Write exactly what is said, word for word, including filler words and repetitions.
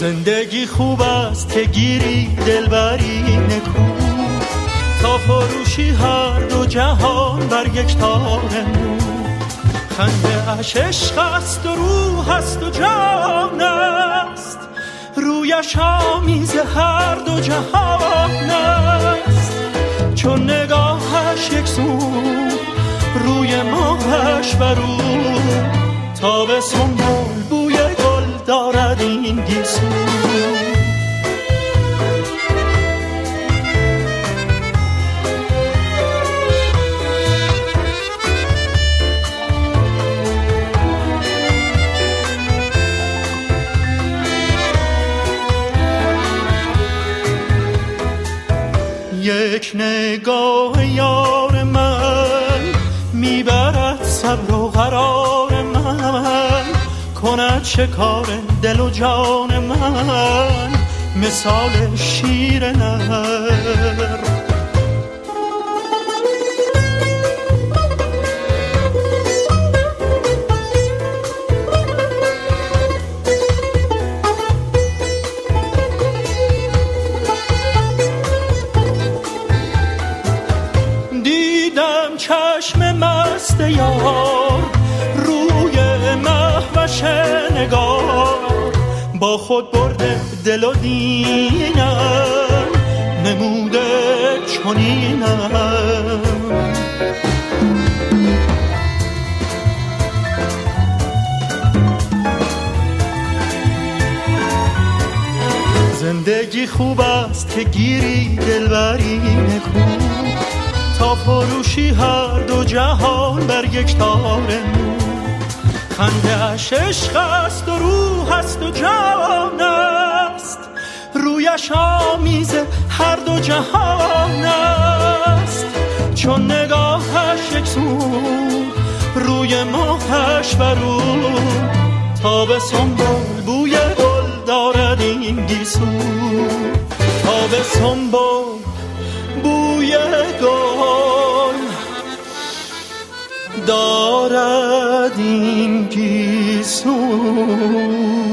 زندگی خوب است که گیری دلبری نکو، تا فروشی هر دو جهان بر یک تار نور. خنده اش عشق است و روح است و جان است، رویش آمیز هر دو جهان است. چون نگاهش یک سو، روی ماهش برو، تا به سنبول بوی گل دارد این گیسو. یک نگاه یار من میبرد صبر و قرار من، کند شکار دل و جان من مثال شیر نر. یار روی مهوش نگار، با خود برده دل و دینم، نموده چنینم. زندگی خوب است که گیری دلبری نکو، تا فروشی هر دو جهان بر یک تار نور. خنده اش عشق است و روح است و جان است، رویش آمیز هر دو جهان است. چون نگاهش یک سو، روی ماهش برو، تا به سنبول بوی گل دارد این گیسو. تا به سنبول بوی گل دارد این گیسو.